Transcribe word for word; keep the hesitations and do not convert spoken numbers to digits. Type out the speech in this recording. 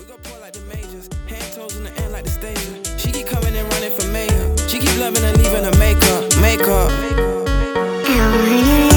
go poor like the majors. Hand toes in the air like the station. She keep coming and running for mayor. She keep loving and leaving her makeup, makeup.